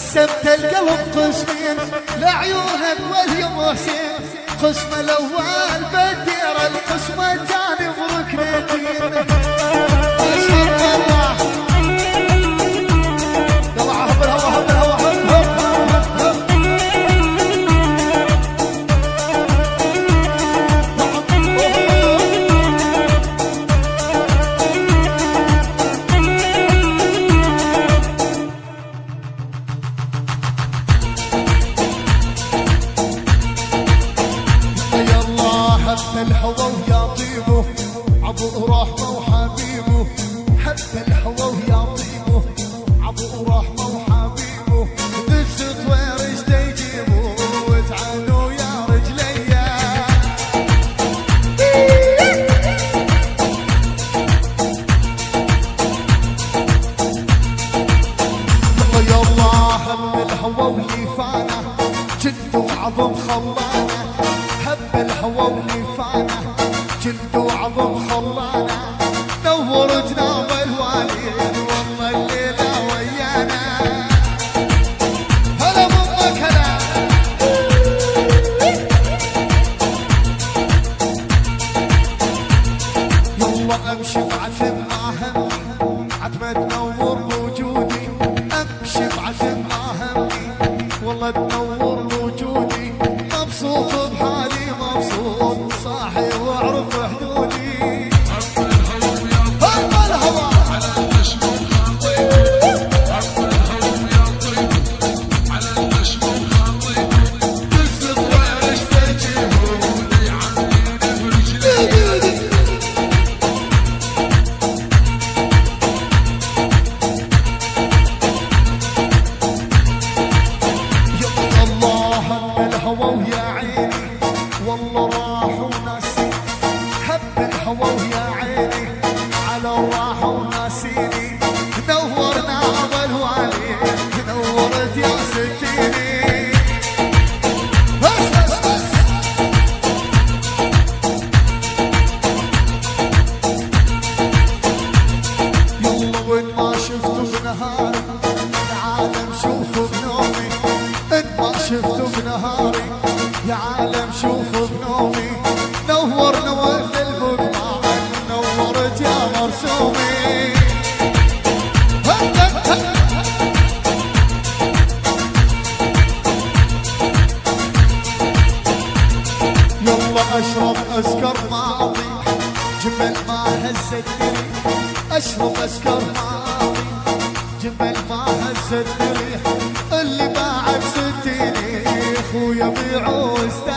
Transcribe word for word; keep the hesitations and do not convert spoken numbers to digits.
قسمت القلب قسمين لعيونك واليوم حسين، قسم الاول بدير القسم الثاني بركنتين. اشهد الله يلا حب الهوا حب الهوا حب حب الهوى ويا طيبه عبو رحمه وحبيبه، حب الهوى ويا طيبه عبو رحمه وحبيبه، دز طوير ايش تجيبه وتعالوا يا رجليا. يا الله هب الهوى واللي فانا جد وعظم خلانه، هب الهوى واللي فانا جلد وعظم خلانا، نور جناب الوالين والله الليله ويانا. هلا بامك هلا يلا امشي بعتم ما همي عتمه تنور بوجودي، امشي بعتم ما همي والله تنور بوجودي، مبسوط بحالي مبسوط صاحي واعرف حدودي. هب الهوى على النشم وخاطيبه، هب الهوى يا طيبه على النشم وخاطيبه، دز طوير ايش تجيبه ويعميني برجلي. يا الله هب الهوى ويا عيني والله راحوا ناسي، هب الهوى ويا عيني على الراحة وناسيني، نورنا بالوالي نورت يا ستيني. بس بس بس يلا وين ما شفته بنهاري العالم شوفه بنومي، ان ما شفته بنهاري يا عالم شوفوا بنومي، نور نورت البقعة نورت يا مرسومي. يلا اشرب اسكر ما اطيح جمل ما هزتني، اشرب اسكر ما اطيح جمل ما هزتني، اللي باعك ستيني اخويا بيعوز